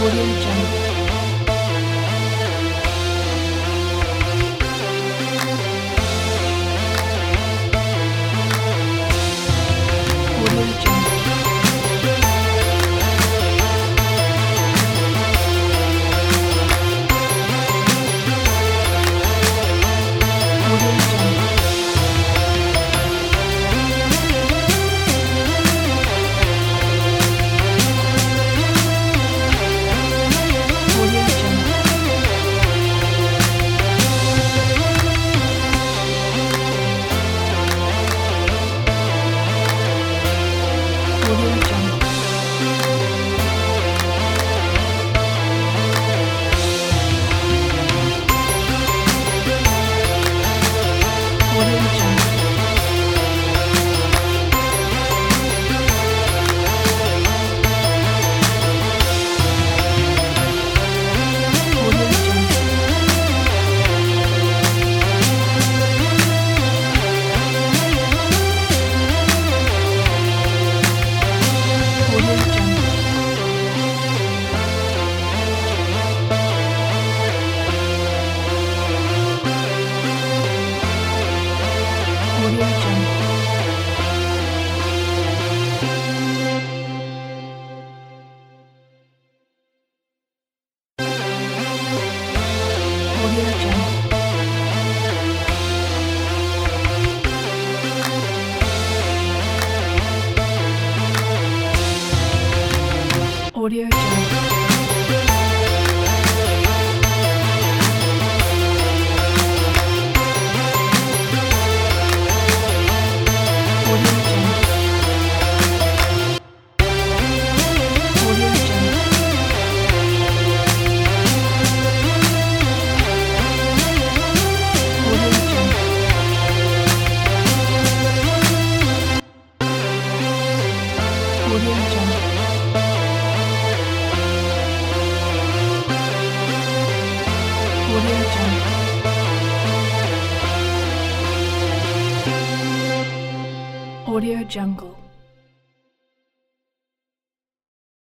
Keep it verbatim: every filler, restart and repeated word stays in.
Audio Jungle. Audio Jungle. Audio Jungle. Audio Jungle. Audio Jungle. Audio Jungle. Audio Jungle. Audio Jungle. Audio Jungle. Audio Jungle. Audio Jungle. Audio Jungle. Audio Jungle. Audio Jungle. Audio Jungle. Audio Jungle. Audio Jungle.